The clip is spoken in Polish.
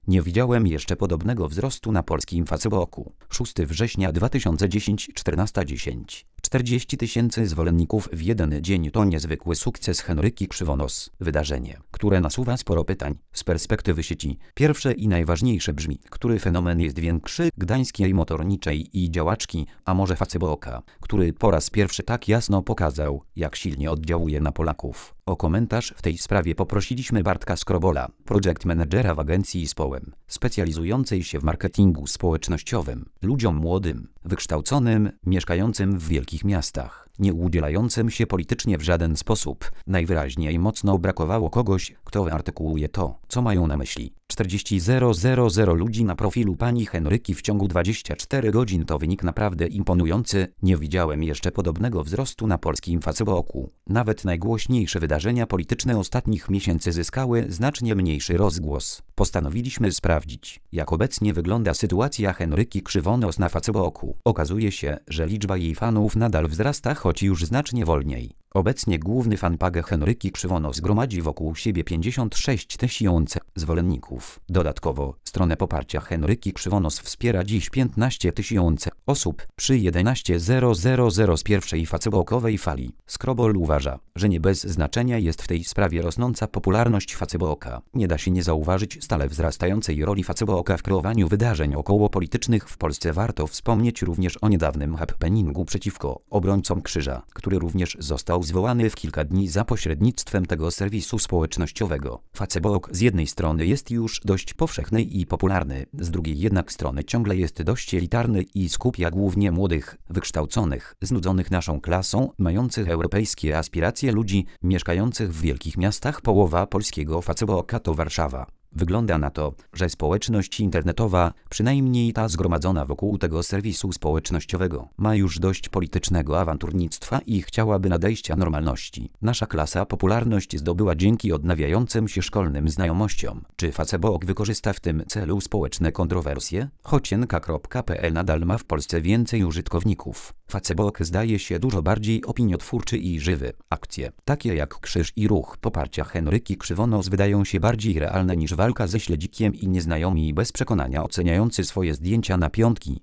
Nie widziałem jeszcze podobnego wzrostu na polskim Facebooku. 6 września 2010 14:10. 40 000 zwolenników w jeden dzień to niezwykły sukces Henryki Krzywonos. Wydarzenie, które nasuwa sporo pytań z perspektywy sieci. Pierwsze i najważniejsze brzmi, który fenomen jest większy, gdańskiej motorniczej i działaczki, a może Facebooka, który po raz pierwszy tak jasno pokazał, jak silnie oddziałuje na Polaków. O komentarz w tej sprawie poprosiliśmy Bartka Skrobola, project managera w agencji Społem, specjalizującej się w marketingu społecznościowym, ludziom młodym, wykształconym, mieszkającym w wielkich miastach, nie udzielającym się politycznie w żaden sposób. Najwyraźniej mocno brakowało kogoś, kto wyartykułuje to, co mają na myśli. 40,000 ludzi na profilu pani Henryki w ciągu 24 godzin to wynik naprawdę imponujący. Nie widziałem jeszcze podobnego wzrostu na polskim Facebooku. Nawet najgłośniejsze wydarzenia polityczne ostatnich miesięcy zyskały znacznie mniejszy rozgłos. Postanowiliśmy sprawdzić, jak obecnie wygląda sytuacja Henryki Krzywonos na Facebooku. Okazuje się, że liczba jej fanów nadal wzrasta, choć już znacznie wolniej. Obecnie główny fanpage Henryki Krzywonos gromadzi wokół siebie 56 000 zwolenników. Dodatkowo, stronę poparcia Henryki Krzywonos wspiera dziś 15 000 osób przy 11,000 z pierwszej facebookowej fali. Skrobol uważa, że nie bez znaczenia jest w tej sprawie rosnąca popularność Facebooka. Nie da się nie zauważyć stale wzrastającej roli Facebooka w kreowaniu wydarzeń okołopolitycznych w Polsce. Warto wspomnieć również o niedawnym happeningu przeciwko obrońcom krzyża, który również został zwołany w kilka dni za pośrednictwem tego serwisu społecznościowego. Facebook z jednej strony jest już dość powszechny i popularny, z drugiej jednak strony ciągle jest dość elitarny i skupia głównie młodych, wykształconych, znudzonych naszą klasą, mających europejskie aspiracje ludzi mieszkających w wielkich miastach. Połowa polskiego Facebooka to Warszawa. Wygląda na to, że społeczność internetowa, przynajmniej ta zgromadzona wokół tego serwisu społecznościowego, ma już dość politycznego awanturnictwa i chciałaby nadejścia normalności. Nasza klasa popularność zdobyła dzięki odnawiającym się szkolnym znajomościom. Czy Facebook wykorzysta w tym celu społeczne kontrowersje? Chocienka.pl nadal ma w Polsce więcej użytkowników. Facebook zdaje się dużo bardziej opiniotwórczy i żywy. Akcje, takie jak krzyż i ruch poparcia Henryki Krzywonos, wydają się bardziej realne niż walka ze śledzikiem i nieznajomi bez przekonania oceniający swoje zdjęcia na piątki.